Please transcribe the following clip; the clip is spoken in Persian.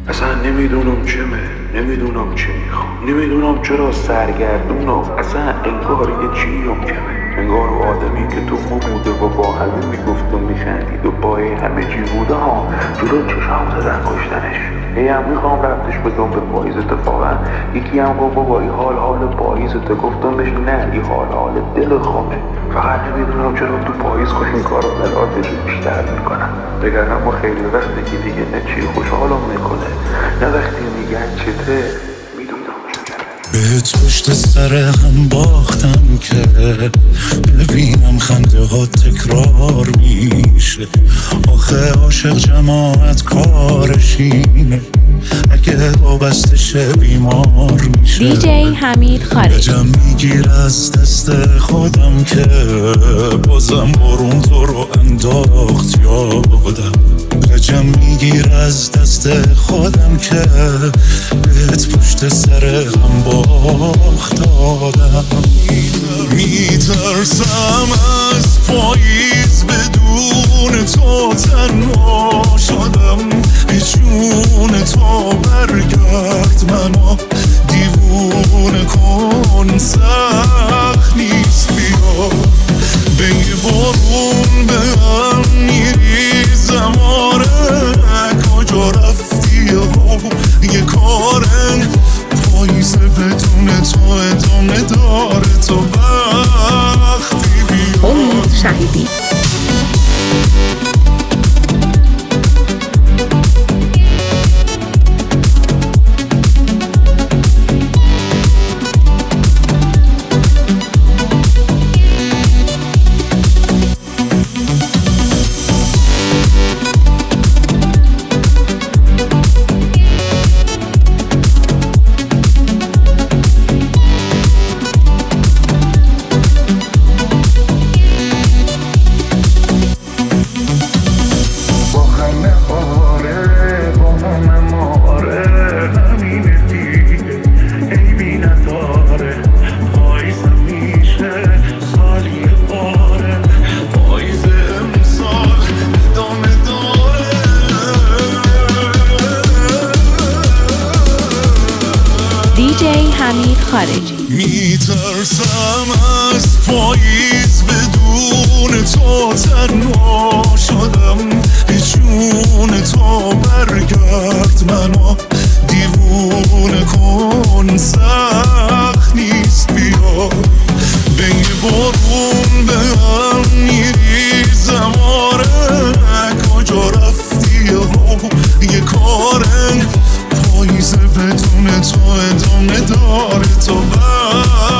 اصلا نمیدونم نمیدونم چی میخوام، نمیدونم چرا سرگردونم، اصلا انگار یه چیم کمه، انگار آدمی که تو بوده و با همه میگفت و میخندید و پای همه چی بوده ها جلو چشم زدن کشتنش. هم میخوام رفتش بدم به پاییز. اتفاقا یکی هم گفت بابا این حال پاییزته، گفتم بهش نه این حال دل خونه. فقط نمیدونم چرا تو پاییز خوش این کارا ملاتش بیشتر میکنن. بگرم ما خیلی وقتی که دیگه نه چی خوشحالم میکنه نه وقتی میگن چته میدونم بهت پشت سر هم باختم که ببینم خنده ها تکرار میشه. آخه عاشق جماعت کارشینه، اگه وابسته شه بیمار میشه. دیجی حمید خارجی. جم میگیر از دست خودم که بازم بارون تو رو انداخت یادم. جم میگیر از دست خودم که بهت پشت سر هم باختادم. میترسم از پاییز بدون تو تنها شدم. به جون تو برگرد منو دیوونه کن، سخت نیست بیا. به یه بارون به هم میریزم، آره کجا رفتی ها یه کارن پاییزه بدون تو ادامه داره. تو وقتی بیا امید شهیدی. میترسم از پاییز بدون تو تنها شدم. به جون تو برگرد منو دیوونه کن، سخت نیست بیا. به یه بارون به هم میریزم، آره کجا رفتی ها یه کارن پاییزه بدون تو ادامه داره. تو